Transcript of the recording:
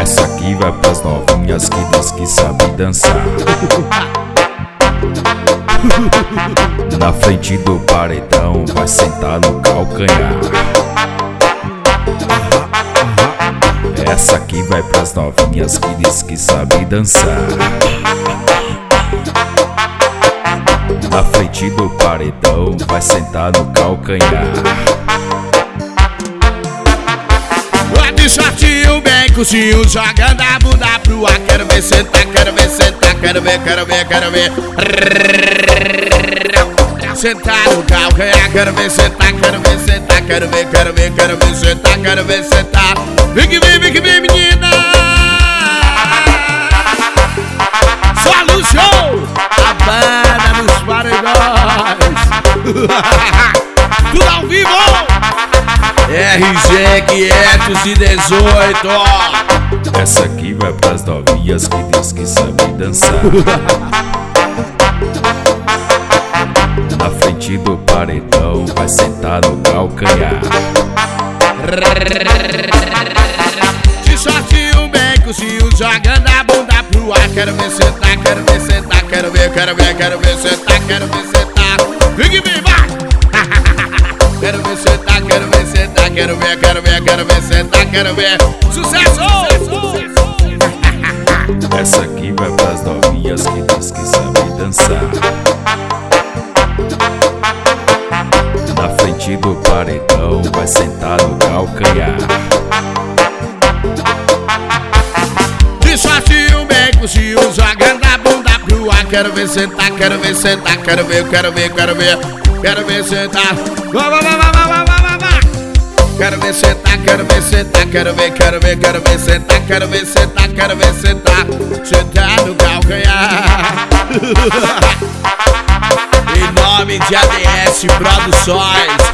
Essa aqui vai pras novinhas que diz que sabe dançar. Na frente do paredão vai sentar no calcanhar. Essa aqui vai pras novinhas que diz que sabe dançar. Na frente do paredão vai sentar no calcanhar. De shortinho bem curtinho, jogando a bunda pro ar. Quero ver sentar, quero ver sentar, quero ver, quero ver, quero ver. Sentar no calcanhar, quero ver sentar, quero ver sentar, quero ver, quero ver, quero ver sentar, quero ver sentar. Vem que vem, menina. Só no show, a banda dos paredões. Tudo ao vivo. RG 518. Essa aqui vai pras novinhas que diz que sabe dançar. Na frente do paredão vai sentar no calcanhar. De shortinho bem curtinho, jogando a bunda pro ar. Quero ver sentar, quero ver sentar, quero ver, quero ver, quero ver sentar, quero ver sentar. Vem que vem, vai! Quero ver sentar, quero ver sentar, quero ver, quero ver, quero ver sentar, quero ver. Sucesso! Essa aqui vai pras novinhas que diz que sabe dançar. Na frente do paredão vai sentar no calcanhar. De shortinho bem curtinho, jogando a bunda pro ar. Quero ver sentar, quero ver sentar, quero ver, quero ver, quero ver. Quero ver sentar. Quero ver sentar, quero ver sentar, quero ver, quero ver, quero ver sentar, quero ver sentar, quero ver sentar. Sentar no calcanhar. Em nome de ADS Produções.